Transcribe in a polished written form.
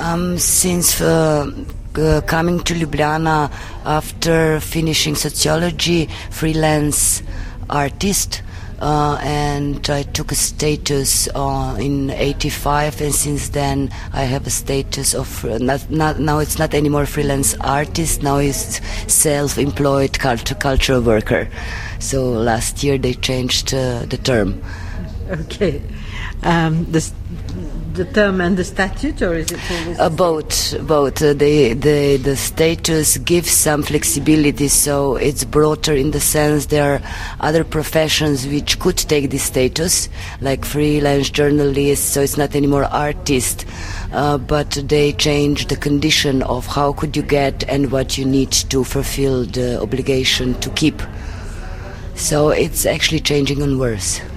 Since coming to Ljubljana after finishing sociology, freelance artist, and I took a status in '85, and since then I have a status of now it's not anymore freelance artist, now it's self-employed cultural worker. So last year they changed the term. Okay. The term and the statute, or is it always both? The status gives some flexibility, so it's broader in the sense there are other professions which could take this status, like freelance journalists. So it's not anymore artist, but they change the condition of how could you get and what you need to fulfill the obligation to keep. So it's actually changing on worse.